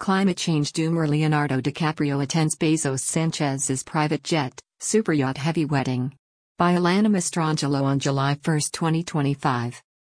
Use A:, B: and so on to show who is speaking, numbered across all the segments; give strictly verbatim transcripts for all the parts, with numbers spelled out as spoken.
A: Climate change doomer Leonardo DiCaprio attends Bezos Sanchez's private jet, super yacht heavy wedding. By Alana Mastrangelo on July first, twenty twenty-five.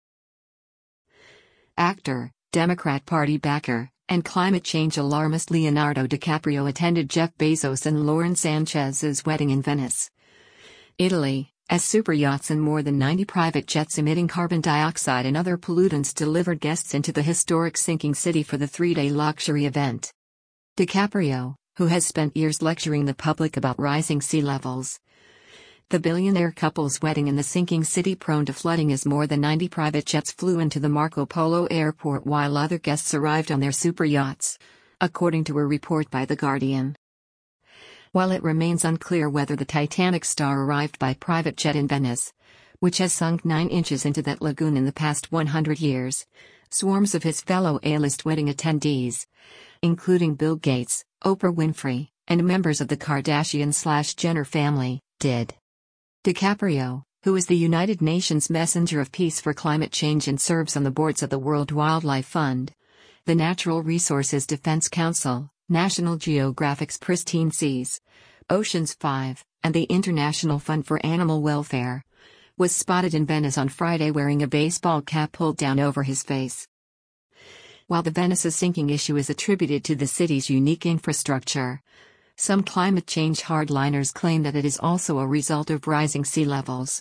A: Actor, Democrat Party backer, and climate change alarmist Leonardo DiCaprio attended Jeff Bezos and Lauren Sanchez's wedding in Venice, Italy, as super yachts and more than ninety private jets emitting carbon dioxide and other pollutants delivered guests into the historic sinking city for the three-day luxury event. DiCaprio, who has spent years lecturing the public about rising sea levels. The billionaire couple's wedding in the sinking city prone to flooding as more than ninety private jets flew into the Marco Polo airport while other guests arrived on their super yachts, according to a report by The Guardian. While it remains unclear whether the Titanic star arrived by private jet in Venice, which has sunk nine inches into that lagoon in the past one hundred years, swarms of his fellow A-list wedding attendees, including Bill Gates, Oprah Winfrey, and members of the Kardashian-slash-Jenner family, did. DiCaprio, who is the United Nations Messenger of Peace for Climate Change and serves on the boards of the World Wildlife Fund, the Natural Resources Defense Council, National Geographic's Pristine Seas, Oceans five, and the International Fund for Animal Welfare, was spotted in Venice on Friday wearing a baseball cap pulled down over his face. While the Venice's sinking issue is attributed to the city's unique infrastructure, some climate change hardliners claim that it is also a result of rising sea levels.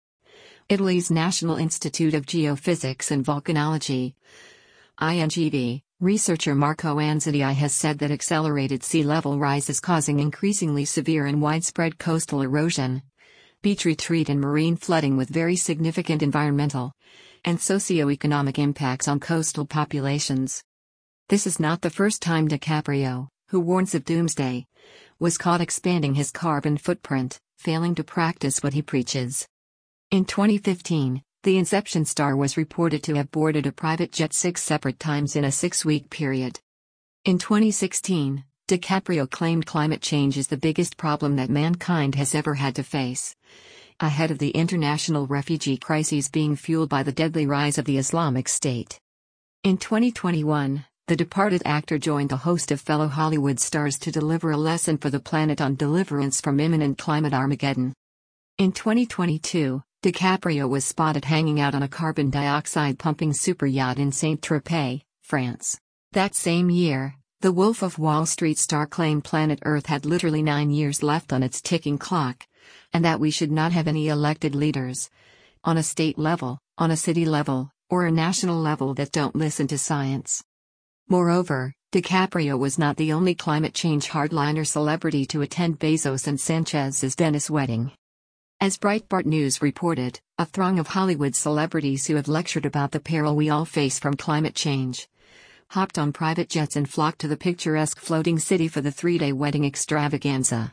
A: Italy's National Institute of Geophysics and Volcanology, I N G V, researcher Marco Anzatti has said that accelerated sea level rise is causing increasingly severe and widespread coastal erosion, beach retreat and marine flooding with very significant environmental and socio-economic impacts on coastal populations. This is not the first time DiCaprio, who warns of doomsday, was caught expanding his carbon footprint, failing to practice what he preaches. In twenty fifteen, the Inception star was reported to have boarded a private jet six separate times in a six-week period. In twenty sixteen, DiCaprio claimed climate change is the biggest problem that mankind has ever had to face, ahead of the international refugee crises being fueled by the deadly rise of the Islamic State. In twenty twenty-one, the departed actor joined a host of fellow Hollywood stars to deliver a lesson for the planet on deliverance from imminent climate Armageddon. In twenty twenty-two, DiCaprio was spotted hanging out on a carbon dioxide-pumping super yacht in Saint-Tropez, France. That same year, the Wolf of Wall Street star claimed planet Earth had literally nine years left on its ticking clock, and that we should not have any elected leaders, on a state level, on a city level, or a national level that don't listen to science. Moreover, DiCaprio was not the only climate change hardliner celebrity to attend Bezos and Sanchez's Venice wedding. As Breitbart News reported, a throng of Hollywood celebrities who have lectured about the peril we all face from climate change hopped on private jets and flocked to the picturesque floating city for the three-day wedding extravaganza.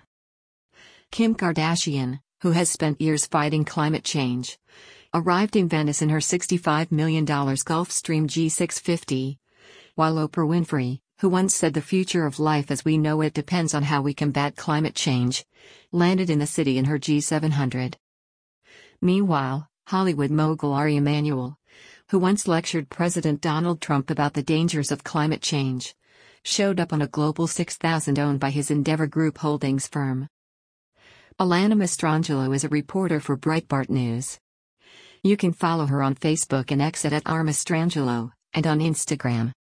A: Kim Kardashian, who has spent years fighting climate change, arrived in Venice in her sixty-five million dollars Gulfstream G six fifty, while Oprah Winfrey, who once said the future of life as we know it depends on how we combat climate change, landed in the city in her G seven hundred. Meanwhile, Hollywood mogul Ari Emanuel, who once lectured President Donald Trump about the dangers of climate change, showed up on a Global six thousand owned by his Endeavor Group holdings firm. Alana Mastrangelo is a reporter for Breitbart News. You can follow her on Facebook and X at R Mastrangelo, and on Instagram.